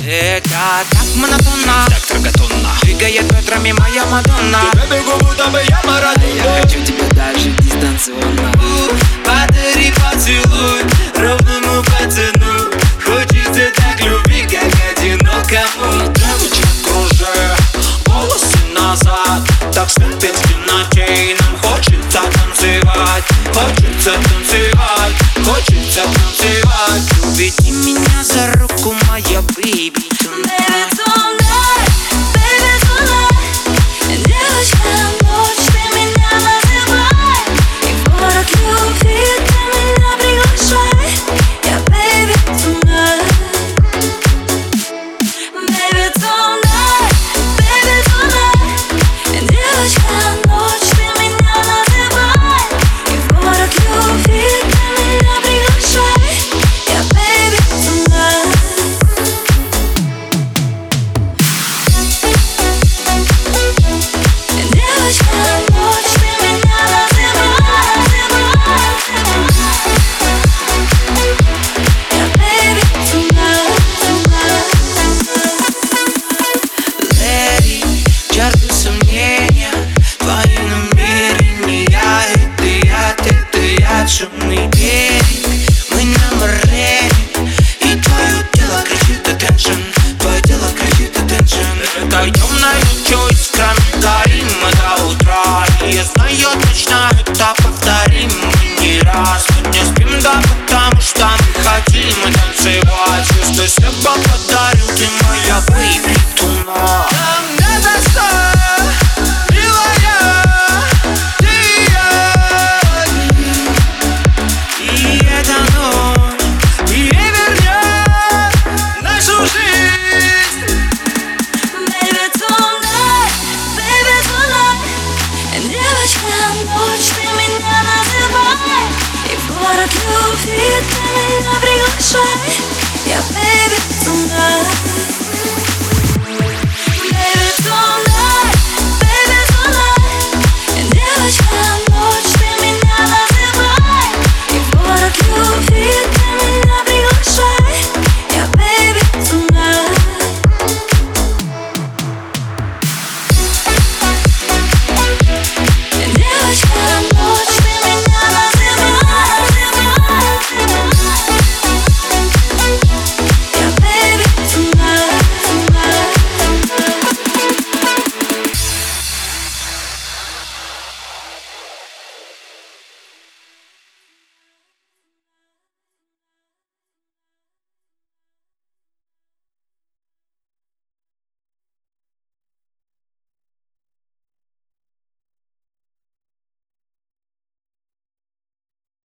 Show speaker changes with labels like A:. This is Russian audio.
A: Это так монотонно,
B: так троготонно
A: двигает бедрами моя Мадонна.
B: Тебя бегу, будто бы я Марадона.
A: Я хочу тебя даже дистанционно.
C: Подари поцелуй ровному пацану. Хочется так любить, как одинокому.
A: Девочка, кружи волосы назад. Так слепит в темноте, и нам хочется танцевать. Хочется танцевать, хочется танцевать. Уведи меня за руку, моя бэйби. Шумный берег, мы на море, и твое тело кричит attention, твое тело кричит attention. Это темная ночью искрами горим мы до утра, и я знаю точно, это повторим мы не раз. Мы не спим, да потому что мы хотим танцевать, чувствуй себя